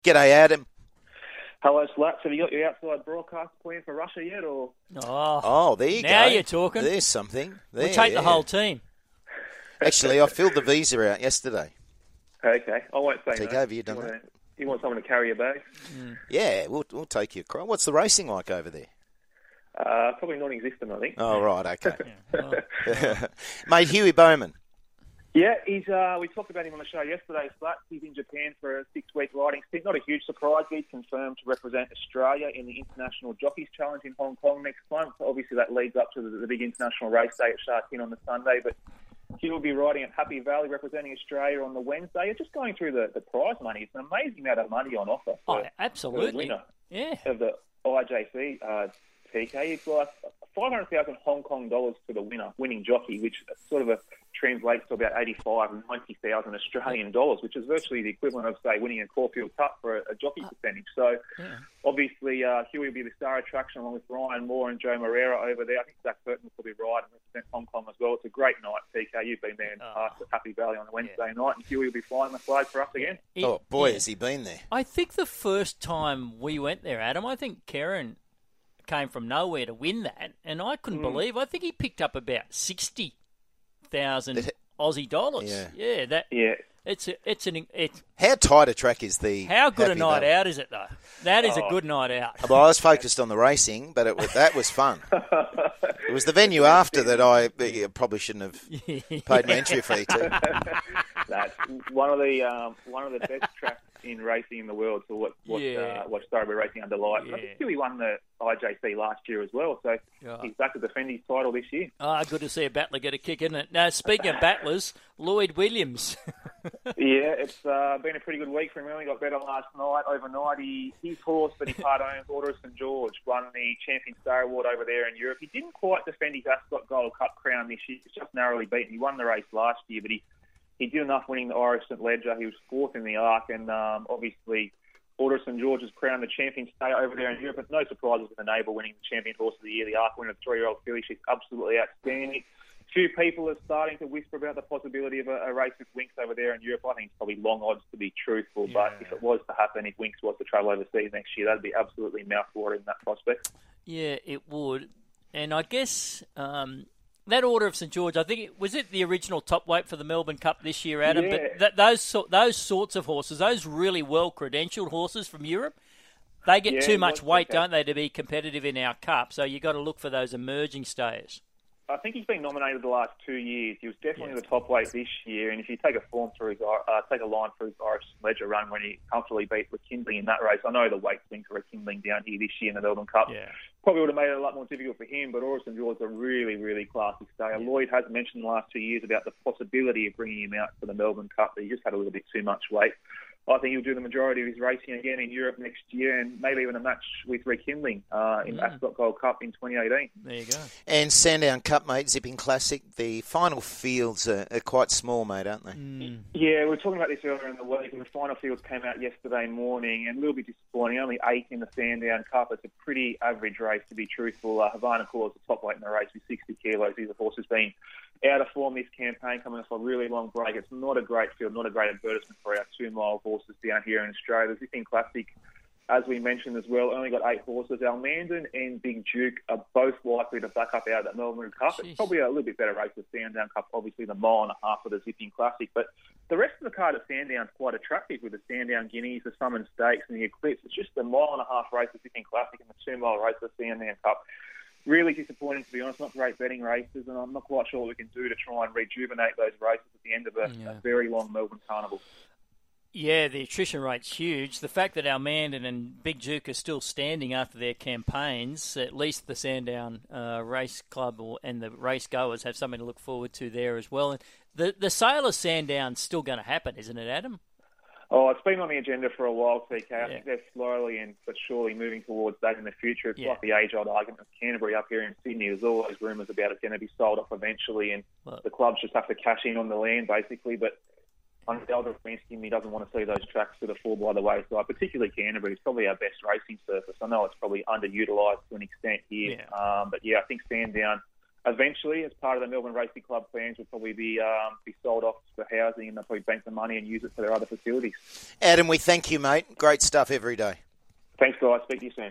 G'day, Adam. Hello, Slats. Have you got your outside broadcast plan for Russia yet? Or Oh, there you go. Now you're talking. There's something. There, We'll take the whole team. Actually, I filled the visa out yesterday. Okay, I won't say Take no. over, you done that? You want someone to carry your bag? Yeah, we'll take you across. What's the racing like over there? Probably non-existent, I think. Oh, right, okay. Well, Mate, Huey Bowman. Yeah, he's. We talked about him on the show yesterday, Slats. He's in Japan for a 6-week riding stint. Not a huge surprise. He's confirmed to represent Australia in the International Jockeys Challenge in Hong Kong next month. Obviously, that leads up to the big international race day at Sha Tin on the Sunday, but he will be riding at Happy Valley representing Australia on the Wednesday. Just going through the prize money, it's an amazing amount of money on offer for absolutely. the winner Yeah. of the IJC TK. It's like 500,000 Hong Kong dollars to the winning jockey, which sort of translates to about 85,000 90,000 Australian dollars, which is virtually the equivalent of, say, winning a Caulfield Cup for a jockey percentage. So, obviously, Huey will be the star attraction along with Ryan Moore and Joe Moreira over there. I think Zach Burton will probably ride and represent Hong Kong as well. It's a great night, TK. You've been there in the past at Happy Valley on a Wednesday night, and Huey will be flying the flag for us again. Oh, boy, has he been there. I think the first time we went there, Adam, I think Karen came from nowhere to win that, and I couldn't believe. I think he picked up about 60,000 Aussie dollars. It's How tight a track is the? How good Happy a night Valley? out is it though? That is a good night out. Well, I was focused on the racing, but that was fun. It was the venue after that I probably shouldn't have paid my entry fee to. That's one of the best tracks in racing in the world to watch thoroughbred racing under lights. I think Huey won the IJC last year as well, so he's back to defend his title this year. Good to see a battler get a kick, isn't it? Now, speaking of battlers, Lloyd Williams. Yeah, it's been a pretty good week for him. He only got better last night. Overnight, his horse that he part-owns, Order of St George, won the Champion Star Award over there in Europe. He didn't quite defend his Ascot Gold Cup crown this year. He's just narrowly beaten. He won the race last year, but he did enough winning the Irish St Ledger. He was fourth in the Arc, and obviously Order of St George has crowned the champion stay over there in Europe. It's no surprises with Enable winning the champion horse of the year, the Arc winner, the 3-year-old filly. She's absolutely outstanding. Few people are starting to whisper about the possibility of a race with Winx over there in Europe. I think it's probably long odds to be truthful, but if it was to happen, if Winx was to travel overseas next year, that'd be absolutely mouthwatering, that prospect. Yeah, it would. And I guess that Order of St George, I think was it the original top weight for the Melbourne Cup this year, Adam? Yeah. But those sorts of horses, those really well credentialed horses from Europe, they get too much weight, don't they, to be competitive in our Cup? So you got to look for those emerging stayers. I think he's been nominated the last 2 years. He was definitely the top weight this year, and if you take a line through his Irish Ledger run when he comfortably beat Kindling in that race, I know the weight thing for Kindling down here this year in the Melbourne Cup probably would have made it a lot more difficult for him, but Orison George is a really, really classy stayer. Lloyd has mentioned the last 2 years about the possibility of bringing him out for the Melbourne Cup, but he just had a little bit too much weight. I think he'll do the majority of his racing again in Europe next year, and maybe even a match with Rekindling in Ascot Gold Cup in 2018. There you go. And Sandown Cup, mate, Zipping Classic. The final fields are quite small, mate, aren't they? Yeah, we were talking about this earlier in the week, and the final fields came out yesterday morning, and a little bit disappointing. Only 8 in the Sandown Cup. It's a pretty average race, to be truthful. Havana Core is the top weight in the race with 60 kilos. He's a horse who's been out of form this campaign, coming off a really long break. It's not a great field, not a great advertisement for our 2-mile horses down here in Australia. The Zipping Classic, as we mentioned as well, only got 8 horses. Almandon and Big Duke are both likely to back up out of that Melbourne Cup. It's probably a little bit better race with Sandown Cup, obviously the 1.5 mile for the Zipping Classic. But the rest of the card at Sandown's quite attractive with the Sandown Guineas, the Summon Stakes and the Eclipse. It's just the 1.5 mile race of Zipping Classic and the 2-mile race of the Sandown Cup. Really disappointing, to be honest. Not great betting races, and I'm not quite sure what we can do to try and rejuvenate those races at the end of a very long Melbourne Carnival. Yeah, the attrition rate's huge. The fact that Almandon and Big Duke are still standing after their campaigns, at least the Sandown Race Club and the race goers have something to look forward to there as well. And the sale of Sandown's still going to happen, isn't it, Adam? Oh, it's been on the agenda for a while, TK. I think they're slowly but surely moving towards that in the future. It's like the age-old argument of Canterbury up here in Sydney. There's always rumours about it's going to be sold off eventually, and the clubs just have to cash in on the land, basically. But under Delta Ranskin, he doesn't want to see those tracks sort of fall by the wayside, particularly Canterbury. It's probably our best racing surface. I know it's probably underutilised to an extent here. But, I think Sandown eventually, as part of the Melbourne Racing Club plans, will probably be sold off for housing, and they'll probably bank the money and use it for their other facilities. Adam, we thank you, mate. Great stuff every day. Thanks, guys. Speak to you soon.